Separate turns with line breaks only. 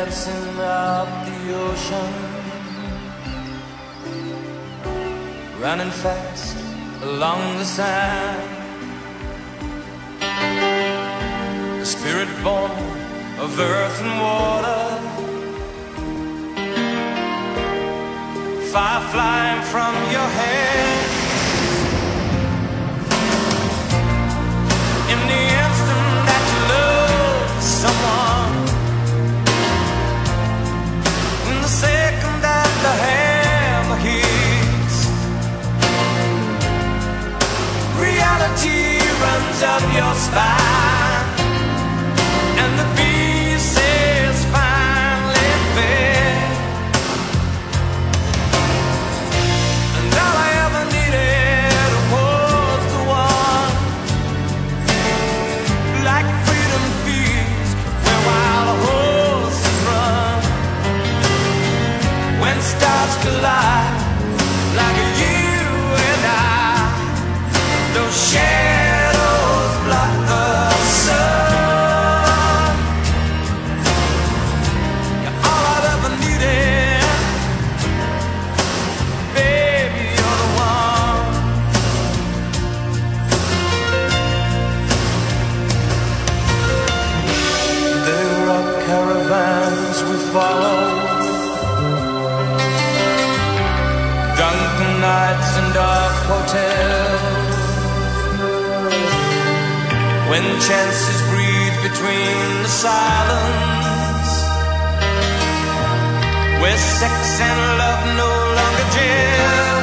dancing up the ocean, running fast along the sand. The spirit born of earth and water, fire flying from your head. In the instant that you love someone, in the second that the hammer hits, reality runs up your spine, and the beast is finally fed. And all I ever needed was the one, like freedom feeds where wild horses run. When stars collide, like you and I, those shadows block the sun. You're all I've ever needed, baby, you're the one. There are caravans we follow, drunken nights and dark hotels, when chances breathe between the silence, where sex and love no longer gel.